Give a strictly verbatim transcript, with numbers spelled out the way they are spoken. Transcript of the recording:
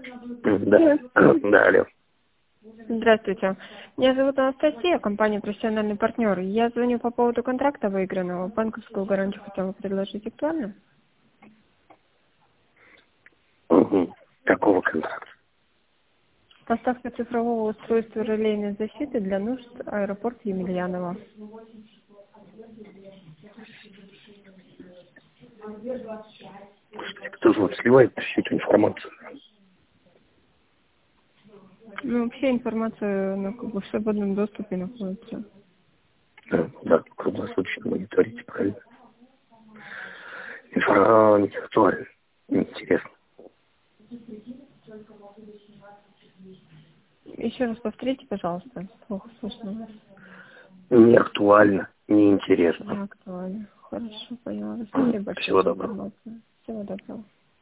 Да, да, алло. Здравствуйте. Меня зовут Анастасия, компания «Профессиональный партнер». Я звоню по поводу контракта выигранного. Банковскую гарантию хотела предложить. Актуально? Угу. Какого контракта? Поставка цифрового устройства релейной защиты для нужд аэропорта Емельянова. Кто же вот сливает всю эту информацию? Ну, вообще информация на, как бы, в свободном доступе находится. Да, да, круглосуточно мониторите, правильно? Информация не актуальна, неинтересно. Еще раз повторите, пожалуйста. Плохо слышно вас. Не актуально, неинтересно. Не актуально. Хорошо, поняла. Спасибо большое Всего за доброго. информацию. Всего доброго.